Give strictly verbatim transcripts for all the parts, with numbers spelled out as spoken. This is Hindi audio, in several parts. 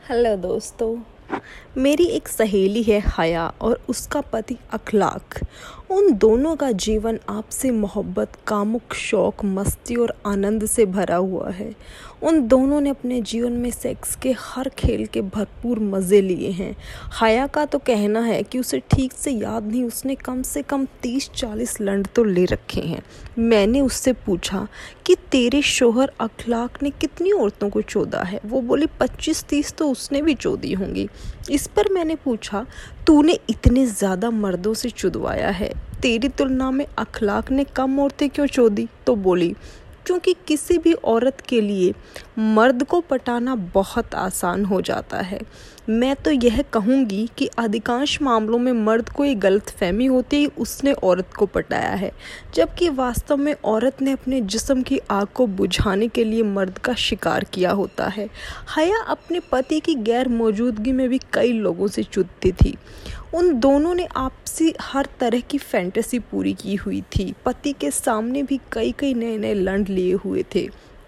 हेलो दोस्तों। मेरी एक सहेली है हया और उसका पति अखलाक। उन दोनों का जीवन आपसी मोहब्बत, कामुक शौक, मस्ती और आनंद से भरा हुआ है। उन दोनों ने अपने जीवन में सेक्स के हर खेल के भरपूर मज़े लिए हैं। हया का तो कहना है कि उसे ठीक से याद नहीं, उसने कम से कम तीस चालीस लंड तो ले रखे हैं। मैंने उससे पूछा कि तेरे शोहर अखलाक ने कितनी औरतों को चोदा है। वो बोली पच्चीस तीस तो उसने भी चोदी होंगी। इस पर मैंने पूछा, तूने इतने ज़्यादा मर्दों से चुदवाया है, तेरी तुलना में अखलाक ने कम औरतें क्यों चोदी? तो बोली, क्योंकि किसी भी औरत के लिए मर्द को पटाना बहुत आसान हो जाता है। मैं तो यह कहूँगी कि अधिकांश मामलों में मर्द को ये गलतफहमी होती है उसने औरत को पटाया है, जबकि वास्तव में औरत ने अपने जिस्म की आग को बुझाने के लिए मर्द का शिकार किया होता है। हया अपने पति की गैर मौजूदगी में भी कई लोगों से चुदती थी। उन दोनों ने आपसी हर तरह की फैंटेसी पूरी की हुई थी। पति के सामने भी कई कई नए नए लंड लिए हुए थे।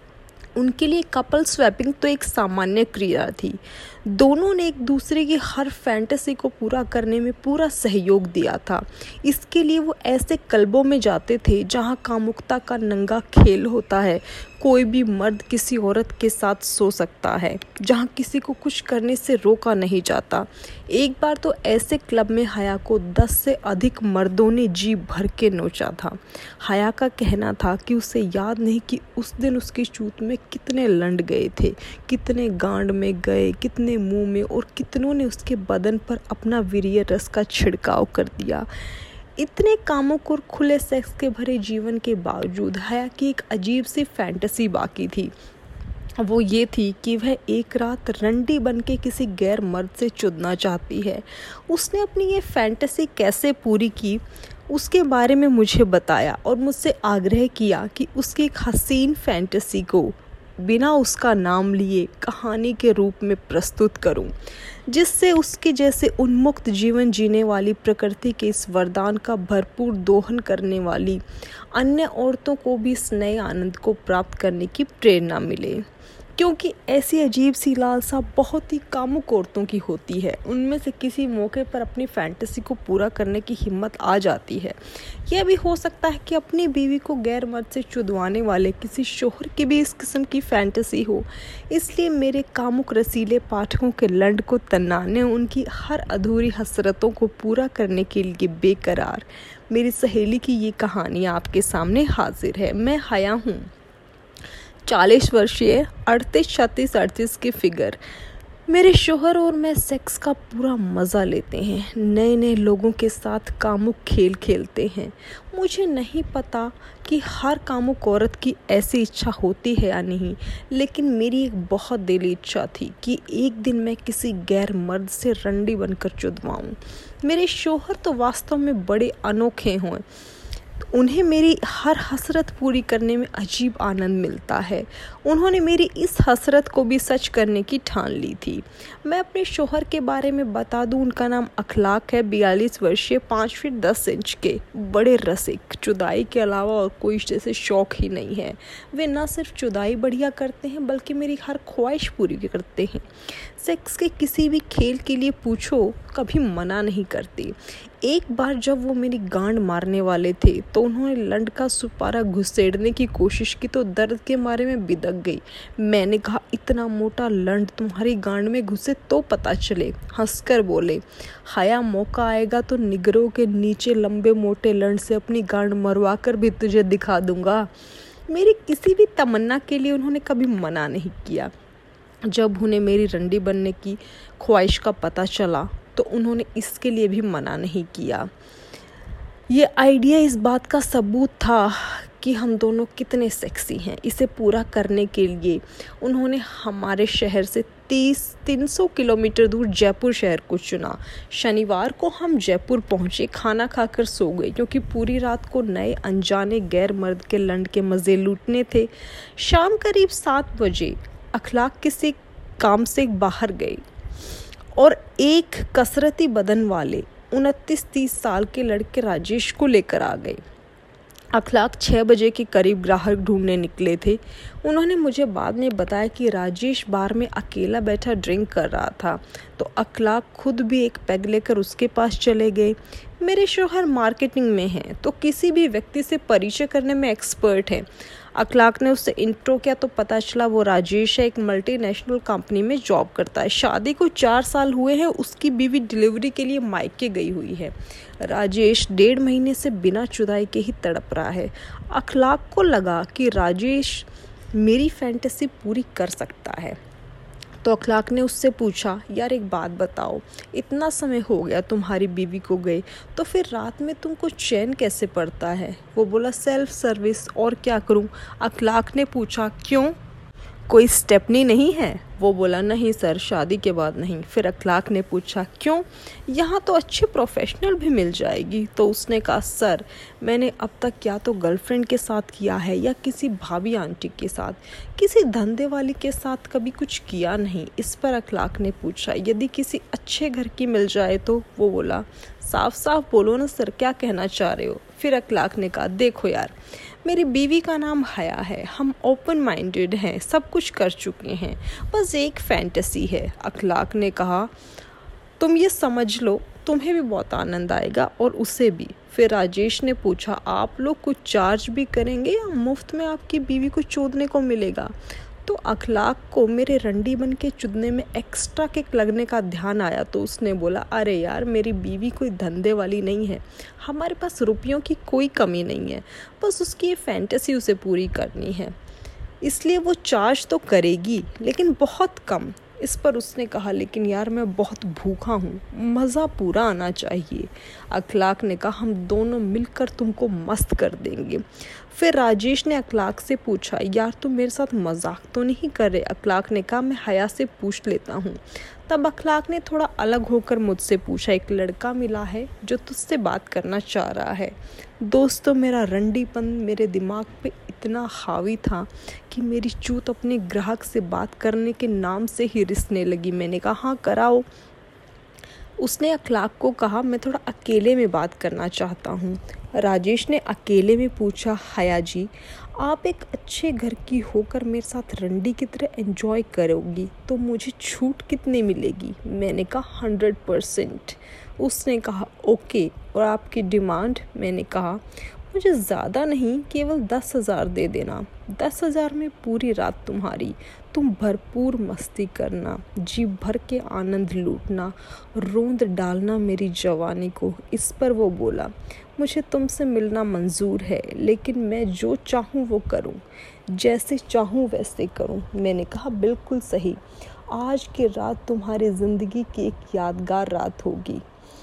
उनके लिए कपल स्वैपिंग तो एक सामान्य क्रिया थी। दोनों ने एक दूसरे की हर फैंटेसी को पूरा करने में पूरा सहयोग दिया था। इसके लिए वो ऐसे क्लबों में जाते थे जहां कामुकता का नंगा खेल होता है। कोई भी मर्द किसी औरत के साथ सो सकता है, जहां किसी को कुछ करने से रोका नहीं जाता। एक बार तो ऐसे क्लब में हया को दस से अधिक मर्दों ने जी भर के नोचा था। हया का कहना था कि उसे याद नहीं कि उस दिन उसकी चूत में कितने लंड गए थे, कितने गांड में गए, कितने मुंह में, और कितनों ने उसके बदन पर अपना वीर्य रस का छिड़काव कर दिया। इतने कामुक और खुले सेक्स के भरे जीवन के बावजूद हया की एक अजीब सी फैंटेसी बाकी थी। वो ये थी कि वह एक रात रंडी बन के किसी गैर मर्द से चुदना चाहती है। उसने अपनी ये फैंटेसी कैसे पूरी की उसके बारे में मुझे बताया और मुझसे आग्रह किया कि उसकी एक हसीन फैंटेसी को बिना उसका नाम लिए कहानी के रूप में प्रस्तुत करूं, जिससे उसके जैसे उन्मुक्त जीवन जीने वाली, प्रकृति के इस वरदान का भरपूर दोहन करने वाली अन्य औरतों को भी इस नए आनंद को प्राप्त करने की प्रेरणा मिले। क्योंकि ऐसी अजीब सी लालसा बहुत ही कामुक औरतों की होती है। उनमें से किसी मौके पर अपनी फैंटेसी को पूरा करने की हिम्मत आ जाती है। यह भी हो सकता है कि अपनी बीवी को गैर मर्द से चुदवाने वाले किसी शोहर की भी इस किस्म की फैंटेसी हो। इसलिए मेरे कामुक रसीले पाठकों के लंड को तन्नाने, उनकी हर अधूरी हसरतों को पूरा करने के लिए बेकरार मेरी सहेली की ये कहानी आपके सामने हाजिर है। मैं हया हूँ, चालीस वर्षीय, अड़तीस छत्तीस अड़तीस की फिगर। मेरे शोहर और मैं सेक्स का पूरा मज़ा लेते हैं, नए नए लोगों के साथ कामुक खेल खेलते हैं। मुझे नहीं पता कि हर कामुक औरत की ऐसी इच्छा होती है या नहीं, लेकिन मेरी एक बहुत दिली इच्छा थी कि एक दिन मैं किसी गैर मर्द से रंडी बनकर चुदवाऊँ। मेरे शोहर तो वास्तव में बड़े अनोखे हों। उन्हें मेरी हर हसरत पूरी करने में अजीब आनंद मिलता है। उन्होंने मेरी इस हसरत को भी सच करने की ठान ली थी। मैं अपने शोहर के बारे में बता दूं, उनका नाम अखलाक है, बयालीस वर्षीय, पाँच फीट दस इंच के, बड़े रसिक। चुदाई के अलावा और कोई जैसे शौक ही नहीं है। वे न सिर्फ चुदाई बढ़िया करते हैं बल्कि मेरी हर ख्वाहिश पूरी करते हैं। सेक्स के किसी भी खेल के लिए पूछो, कभी मना नहीं करती। एक बार जब वो मेरी गांड मारने वाले थे तो उन्होंने लंड का सुपारा घुसेड़ने की कोशिश की तो दर्द के मारे में बिदक गई। मैंने कहा, इतना मोटा लंड तुम्हारी गांड में घुसे तो पता चले। हंसकर बोले, हया मौका आएगा तो निगरों के नीचे लंबे मोटे लंड से अपनी गांड मरवा कर भी तुझे दिखा दूंगा। मेरी किसी भी तमन्ना के लिए उन्होंने कभी मना नहीं किया। जब उन्हें मेरी रंडी बनने की ख्वाहिश का पता चला तो उन्होंने इसके लिए भी मना नहीं किया। ये आइडिया इस बात का सबूत था कि हम दोनों कितने सेक्सी हैं। इसे पूरा करने के लिए उन्होंने हमारे शहर से तीस तीन सौ किलोमीटर दूर जयपुर शहर को चुना। शनिवार को हम जयपुर पहुंचे, खाना खाकर सो गए क्योंकि पूरी रात को नए अनजाने गैर मर्द के लंड के मज़े लूटने थे। शाम करीब सात बजे अखलाक किसी काम से बाहर गई और एक कसरती बदन वाले उनतीस तीस साल के लड़के राजेश को लेकर आ गए। अखलाक छः बजे के करीब ग्राहक ढूंढने निकले थे। उन्होंने मुझे बाद में बताया कि राजेश बार में अकेला बैठा ड्रिंक कर रहा था, तो अखलाक खुद भी एक पैग लेकर उसके पास चले गए। मेरे शौहर मार्केटिंग में हैं, तो किसी भी व्यक्ति से परिचय करने में एक्सपर्ट हैं। अखलाक ने उससे इंट्रो किया तो पता चला वो राजेश है, एक मल्टीनेशनल कंपनी में जॉब करता है। शादी को चार साल हुए हैं, उसकी बीवी डिलीवरी के लिए मायके गई हुई है। राजेश डेढ़ महीने से बिना जुदाई के ही तड़प रहा है। अखलाक को लगा कि राजेश मेरी फैंटेसी पूरी कर सकता है, तो अखलाक ने उससे पूछा, यार एक बात बताओ, इतना समय हो गया तुम्हारी बीवी को गए, तो फिर रात में तुमको चैन कैसे पड़ता है? वो बोला, सेल्फ सर्विस, और क्या करूं? अखलाक ने पूछा, क्यों, कोई स्टेपनी नहीं है? वो बोला, नहीं सर, शादी के बाद नहीं। फिर अखलाक ने पूछा, क्यों? यहाँ तो अच्छी प्रोफेशनल भी मिल जाएगी। तो उसने कहा, सर मैंने अब तक या तो गर्लफ्रेंड के साथ किया है या किसी भाभी आंटी के साथ, किसी धंधे वाली के साथ कभी कुछ किया नहीं। इस पर अखलाक ने पूछा, यदि किसी अच्छे घर की मिल जाए तो? वो बोला, साफ साफ बोलो ना सर, क्या कहना चाह रहे हो? फिर अखलाक ने कहा, देखो यार, मेरी बीवी का नाम हया है, हम ओपन माइंडेड हैं, सब कुछ कर चुके हैं, बस एक फैंटेसी है। अखलाक ने कहा, तुम ये समझ लो, तुम्हें भी बहुत आनंद आएगा और उसे भी। फिर राजेश ने पूछा, आप लोग कुछ चार्ज भी करेंगे या मुफ्त में आपकी बीवी को चोदने को मिलेगा? तो अखलाक को मेरे रंडी बन के चुदने में एक्स्ट्रा किक लगने का ध्यान आया, तो उसने बोला, अरे यार, मेरी बीवी कोई धंधे वाली नहीं है, हमारे पास रुपयों की कोई कमी नहीं है, बस उसकी ये फैंटेसी उसे पूरी करनी है, इसलिए वो चार्ज तो करेगी लेकिन बहुत कम। इस पर उसने कहा, लेकिन यार मैं बहुत भूखा हूँ, मज़ा पूरा आना चाहिए। अखलाक ने कहा, हम दोनों मिलकर तुमको मस्त कर देंगे। फिर राजेश ने अखलाक से पूछा, यार तुम मेरे साथ मजाक तो नहीं कर रहे? अखलाक ने कहा, मैं हया से पूछ लेता हूँ। तब अखलाक ने थोड़ा अलग होकर मुझसे पूछा, एक लड़का मिला है जो तुझसे बात करना चाह रहा है। दोस्तों, मेरा रंडीपन मेरे दिमाग पे इतना हावी था कि मेरी चूत अपने ग्राहक से बात करने के नाम से ही रिसने लगी। मैंने कहा, हाँ कराओ। उसने अखलाक को कहा, मैं थोड़ा अकेले में बात करना चाहता हूँ। राजेश ने अकेले में पूछा, हया जी, आप एक अच्छे घर की होकर मेरे साथ रंडी की तरह एंजॉय करोगी तो मुझे छूट कितनी मिलेगी? मैंने कहा, हंड्रेड परसेंट। उसने कहा, ओके, और आपकी डिमांड? मैंने कहा, मुझे ज़्यादा नहीं, केवल दस हज़ार दे देना। दस हज़ार में पूरी रात तुम्हारी, तुम भरपूर मस्ती करना, जी भर के आनंद लूटना, रोंद डालना मेरी जवानी को। इस पर वो बोला, मुझे तुमसे मिलना मंजूर है, लेकिन मैं जो चाहूँ वो करूँ, जैसे चाहूँ वैसे करूँ। मैंने कहा, बिल्कुल सही, आज की रात तुम्हारी ज़िंदगी की एक यादगार रात होगी।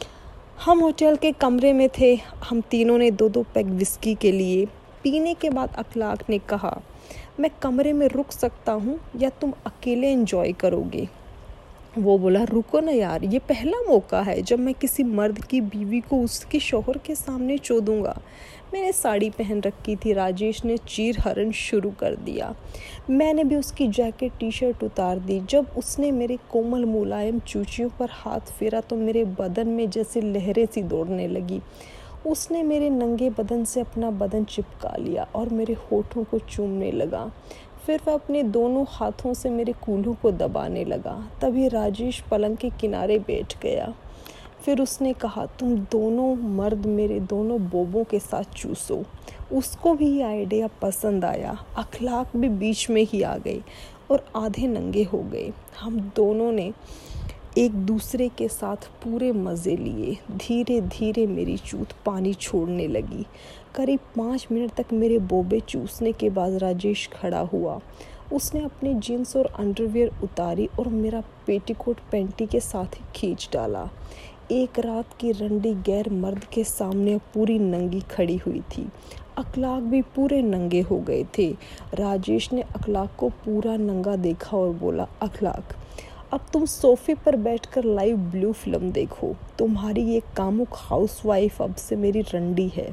हम होटल के कमरे में थे, हम तीनों ने दो दो पैग विस्की के लिए। पीने के बाद अखलाक ने कहा, मैं कमरे में रुक सकता हूँ या तुम अकेले एंजॉय करोगे? वो बोला, रुको ना यार, ये पहला मौका है जब मैं किसी मर्द की बीवी को उसके शौहर के सामने चोदूंगा। मैंने साड़ी पहन रखी थी। राजेश ने चीर हरण शुरू कर दिया। मैंने भी उसकी जैकेट टी शर्ट उतार दी। जब उसने मेरे कोमल मुलायम चूचियों पर हाथ फेरा तो मेरे बदन में जैसे लहरें सी दौड़ने लगी। उसने मेरे नंगे बदन से अपना बदन चिपका लिया और मेरे होठों को चूमने लगा। फिर वह अपने दोनों हाथों से मेरे कूल्हों को दबाने लगा। तभी राजेश पलंग के किनारे बैठ गया। फिर उसने कहा, तुम दोनों मर्द मेरे दोनों बोबों के साथ चूसो। उसको भी ये आइडिया पसंद आया। अखलाक भी बीच में ही आ गई और आधे नंगे हो गए। हम दोनों ने एक दूसरे के साथ पूरे मज़े लिए। धीरे धीरे मेरी चूत पानी छोड़ने लगी। करीब पाँच मिनट तक मेरे बोबे चूसने के बाद राजेश खड़ा हुआ। उसने अपने जीन्स और अंडरवियर उतारी और मेरा पेटीकोट पैंटी के साथ ही खींच डाला। एक रात की रंडी गैर मर्द के सामने पूरी नंगी खड़ी हुई थी। अखलाक भी पूरे नंगे हो गए थे। राजेश ने अखलाक को पूरा नंगा देखा और बोला, अखलाक, अब तुम सोफे पर बैठकर लाइव ब्लू फिल्म देखो। तुम्हारी ये कामुक हाउसवाइफ अब से मेरी रंडी है।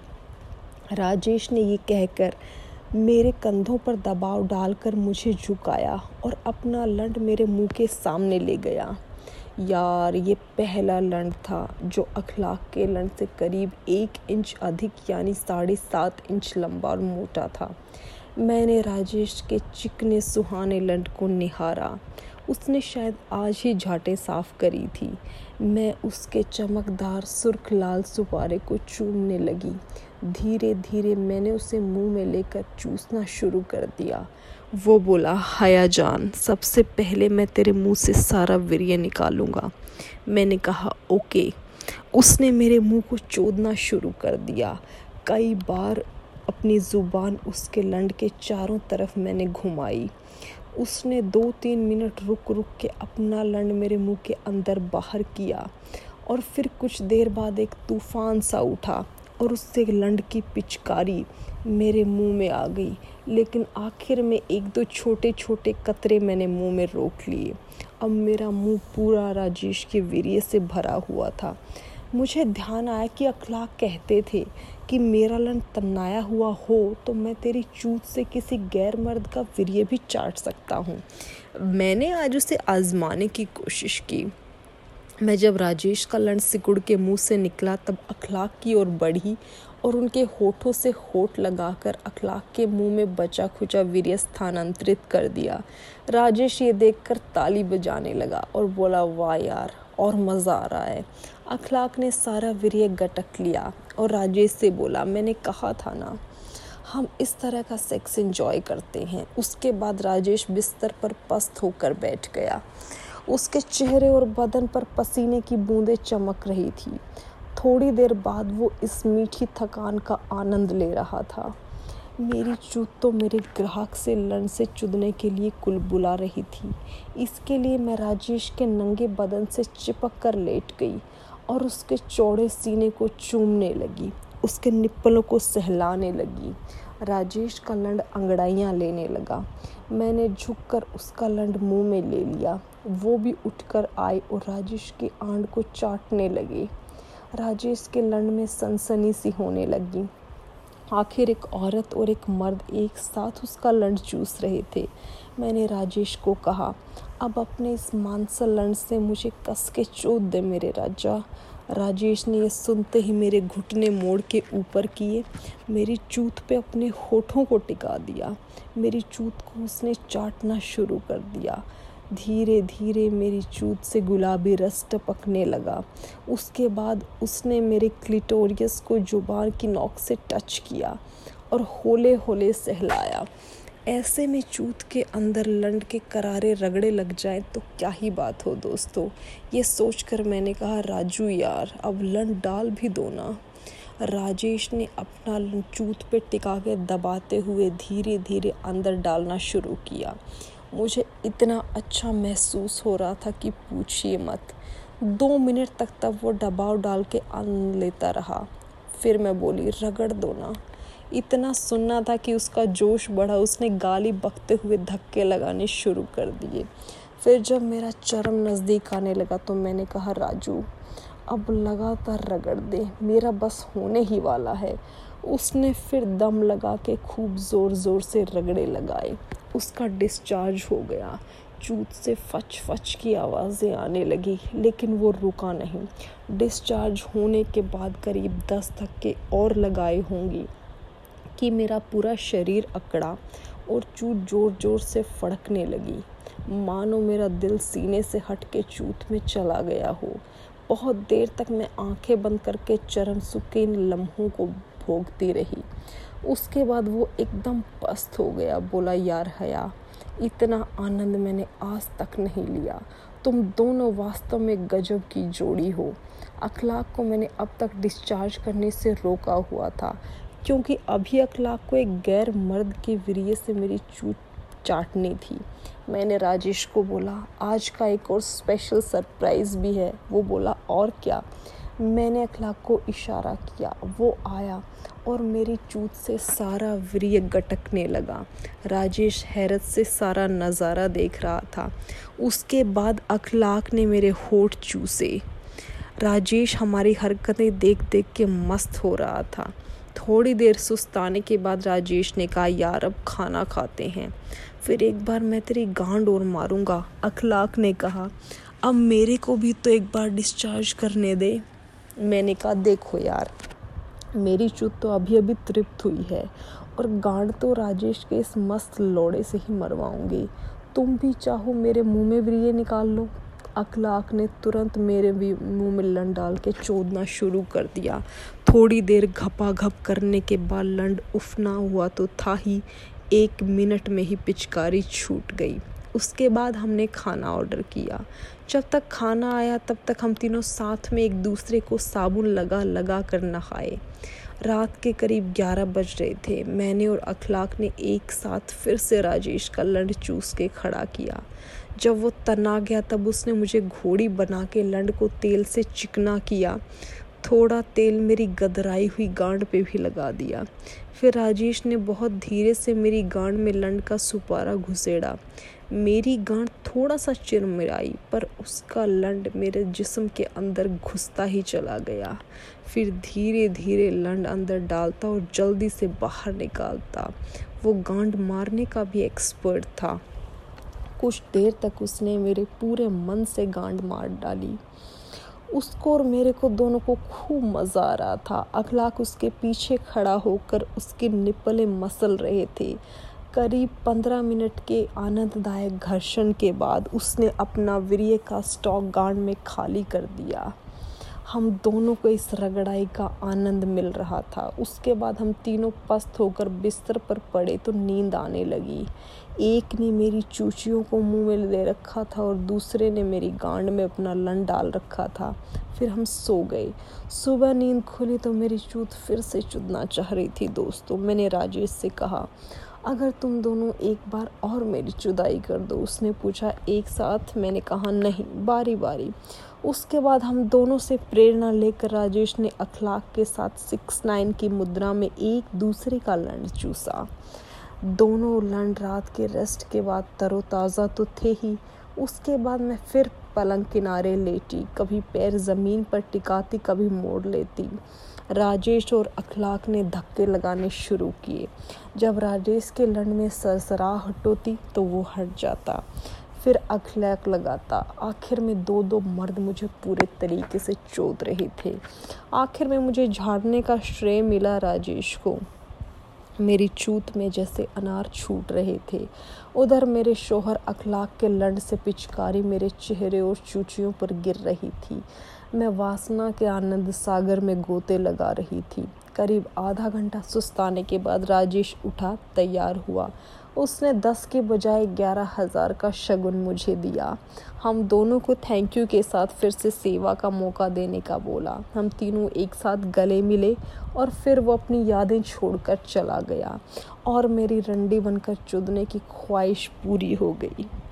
राजेश ने ये कहकर मेरे कंधों पर दबाव डालकर मुझे झुकाया और अपना लंड मेरे मुंह के सामने ले गया। यार ये पहला लंड था जो अखलाक के लंड से करीब एक इंच अधिक यानी साढ़े सात इंच लंबा और मोटा था। मैंने राजेश के चिकने सुहाने लंड को निहारा। उसने शायद आज ही झाटे साफ करी थी। मैं उसके चमकदार सुर्ख लाल सुपारे को चूमने लगी। धीरे धीरे मैंने उसे मुंह में लेकर चूसना शुरू कर दिया। वो बोला, हया जान, सबसे पहले मैं तेरे मुंह से सारा वीर्य निकालूंगा। मैंने कहा ओके। उसने मेरे मुंह को चोदना शुरू कर दिया। कई बार अपनी ज़ुबान उसके लंड के चारों तरफ मैंने घुमाई। उसने दो तीन मिनट रुक रुक के अपना लंड मेरे मुंह के अंदर बाहर किया और फिर कुछ देर बाद एक तूफान सा उठा और उससे लंड की पिचकारी मेरे मुंह में आ गई। लेकिन आखिर में एक दो छोटे छोटे कतरे मैंने मुंह में रोक लिए। अब मेरा मुंह पूरा राजेश के वीर्य से भरा हुआ था। मुझे ध्यान आया कि अखलाक कहते थे कि मेरा लंड तन्नाया हुआ हो तो मैं तेरी चूत से किसी गैर मर्द का वीर्य भी चाट सकता हूँ। मैंने आज उसे आजमाने की कोशिश की। मैं जब राजेश का लंड सिकुड़ के मुंह से निकला तब अखलाक की ओर बढ़ी और उनके होठों से होठ लगाकर अखलाक के मुंह में बचा खुचा वीर्य स्थानांतरित कर दिया। राजेश ये देखकर ताली बजाने लगा और बोला, वाह यार, और मज़ा आ रहा है। अखलाक ने सारा वीर्य गटक लिया और राजेश से बोला, मैंने कहा था ना हम इस तरह का सेक्स एंजॉय करते हैं। उसके बाद राजेश बिस्तर पर पस्त होकर बैठ गया। उसके चेहरे और बदन पर पसीने की बूंदें चमक रही थी। थोड़ी देर बाद वो इस मीठी थकान का आनंद ले रहा था। मेरी चूत तो मेरे ग्राहक से लंड से चुदने के लिए कुलबुला रही थी। इसके लिए मैं राजेश के नंगे बदन से चिपक कर लेट गई और उसके चौड़े सीने को चूमने लगी, उसके निप्पलों को सहलाने लगी। राजेश का लंड अंगड़ाइयाँ लेने लगा। मैंने झुककर उसका लंड मुंह में ले लिया। वो भी उठकर आए और राजेश की आंट को चाटने लगे। राजेश के लंड में सनसनी सी होने लगी। आखिर एक औरत और एक मर्द एक साथ उसका लंड चूस रहे थे। मैंने राजेश को कहा, अब अपने इस मांसल लंड से मुझे कस के चोद दे मेरे राजा। राजेश ने ये सुनते ही मेरे घुटने मोड़ के ऊपर किए, मेरी चूत पे अपने होठों को टिका दिया। मेरी चूत को उसने चाटना शुरू कर दिया। धीरे धीरे मेरी चूत से गुलाबी रस टपकने लगा। उसके बाद उसने मेरे क्लिटोरियस को जुबान की नोक से टच किया और होले होले सहलाया। ऐसे में चूत के अंदर लंड के करारे रगड़े लग जाएं तो क्या ही बात हो दोस्तों। ये सोचकर मैंने कहा, राजू यार, अब लंड डाल भी दो ना। राजेश ने अपना लंड चूत पे टिका के दबाते हुए धीरे धीरे अंदर डालना शुरू किया। मुझे इतना अच्छा महसूस हो रहा था कि पूछिए मत। दो मिनट तक तब वो दबाव डाल के आनंद लेता रहा। फिर मैं बोली, रगड़ दो ना। इतना सुनना था कि उसका जोश बढ़ा। उसने गाली बकते हुए धक्के लगाने शुरू कर दिए। फिर जब मेरा चरम नज़दीक आने लगा तो मैंने कहा, राजू अब लगातार रगड़ दे, मेरा बस होने ही वाला है। उसने फिर दम लगा के खूब ज़ोर ज़ोर से रगड़े लगाए। उसका डिस्चार्ज हो गया। चूत से फच फच की आवाज़ें आने लगी, लेकिन वो रुका नहीं। डिस्चार्ज होने के बाद करीब दस धक्के और लगाए होंगी कि मेरा पूरा शरीर अकड़ा और चूत ज़ोर ज़ोर से फड़कने लगी, मानो मेरा दिल सीने से हट के चूत में चला गया हो। बहुत देर तक मैं आंखें बंद करके चरम सुख इन लम्हों को भोगती रही। उसके बाद वो एकदम पस्त हो गया। बोला, यार हया, इतना आनंद मैंने आज तक नहीं लिया। तुम दोनों वास्तव में गजब की जोड़ी हो। अखलाक को मैंने अब तक डिस्चार्ज करने से रोका हुआ था, क्योंकि अभी अखलाक को एक गैर मर्द के वीर्य से मेरी चूत चाटनी थी। मैंने राजेश को बोला, आज का एक और स्पेशल सरप्राइज़ भी है। वो बोला, और क्या? मैंने अखलाक को इशारा किया। वो आया और मेरी चूत से सारा वीर्य गटकने लगा। राजेश हैरत से सारा नज़ारा देख रहा था। उसके बाद अखलाक ने मेरे होठ चूसे। राजेश हमारी हरकतें देख देख के मस्त हो रहा था। थोड़ी देर सुस्ताने के बाद राजेश ने कहा, यार अब खाना खाते हैं, फिर एक बार मैं तेरी गांड और मारूंगा। अखलाक ने कहा, अब मेरे को भी तो एक बार डिस्चार्ज करने दे। मैंने कहा देखो यार, मेरी चुत तो अभी अभी तृप्त हुई है और गांड तो राजेश के इस मस्त लोड़े से ही मरवाऊंगी। तुम भी चाहो मेरे मुंह में भी ये निकाल लो। अखलाक ने तुरंत मेरे भी मुंह में लंड डाल के चोदना शुरू कर दिया। थोड़ी देर घपाघप करने के बाद लंड उफना हुआ तो था ही, एक मिनट में ही पिचकारी छूट गई। उसके बाद हमने खाना ऑर्डर किया। जब तक खाना आया तब तक हम तीनों साथ में एक दूसरे को साबुन लगा लगा कर नहाए। रात के करीब ग्यारह बज रहे थे। मैंने और अखलाक ने एक साथ फिर से राजेश का लंड चूस के खड़ा किया। जब वो तना गया तब उसने मुझे घोड़ी बना के लंड को तेल से चिकना किया। थोड़ा तेल मेरी गदराई हुई गांड पे भी लगा दिया। फिर राजेश ने बहुत धीरे से मेरी गांड में लंड का सुपारा घुसेड़ा। मेरी गांड थोड़ा सा चिरमिराई, पर उसका लंड मेरे जिस्म के अंदर घुसता ही चला गया। फिर धीरे धीरे लंड अंदर डालता और जल्दी से बाहर निकालता। वो गांड मारने का भी एक्सपर्ट था। कुछ देर तक उसने मेरे पूरे मन से गांड मार डाली। उसको और मेरे को दोनों को खूब मज़ा आ रहा था। अखलाक उसके पीछे खड़ा होकर उसके निप्पलें मसल रहे थे। करीब पंद्रह मिनट के आनंददायक घर्षण के बाद उसने अपना वीर्य का स्टॉक गांड में खाली कर दिया। हम दोनों को इस रगड़ाई का आनंद मिल रहा था। उसके बाद हम तीनों पस्त होकर बिस्तर पर पड़े तो नींद आने लगी। एक ने मेरी चूचियों को मुंह में ले रखा था और दूसरे ने मेरी गांड में अपना लंड डाल रखा था। फिर हम सो गए। सुबह नींद खुली तो मेरी चूत फिर से चुदना चाह रही थी। दोस्तों, मैंने राजेश से कहा, अगर तुम दोनों एक बार और मेरी जुदाई कर दो। उसने पूछा, एक साथ? मैंने कहा, नहीं, बारी बारी। उसके बाद हम दोनों से प्रेरणा लेकर राजेश ने अखलाक के साथ सिक्स नाइन की मुद्रा में एक दूसरे का लंड चूसा। दोनों लंड रात के रेस्ट के बाद तरोताज़ा तो थे ही। उसके बाद मैं फिर पलंग किनारे लेटी, कभी पैर ज़मीन पर टिकाती, कभी मोड़ लेती। राजेश और अखलाक ने धक्के लगाने शुरू किए। जब राजेश के लंड में सरसराहट होती तो वो हट जाता, फिर अखलाक लगाता। आखिर में दो दो मर्द मुझे पूरे तरीके से चोद रहे थे। आखिर में मुझे झाड़ने का श्रेय मिला राजेश को। मेरी चूत में जैसे अनार छूट रहे थे। उधर मेरे शोहर अखलाक के लंड से पिचकारी मेरे चेहरे और चूचियों पर गिर रही थी। मैं वासना के आनंद सागर में गोते लगा रही थी। करीब आधा घंटा सुस्ताने के बाद राजेश उठा, तैयार हुआ। उसने दस के बजाय ग्यारह हजार का शगुन मुझे दिया। हम दोनों को थैंक यू के साथ फिर से सेवा का मौका देने का बोला। हम तीनों एक साथ गले मिले और फिर वो अपनी यादें छोड़कर चला गया और मेरी रंडी बनकर चुदने की ख्वाहिश पूरी हो गई।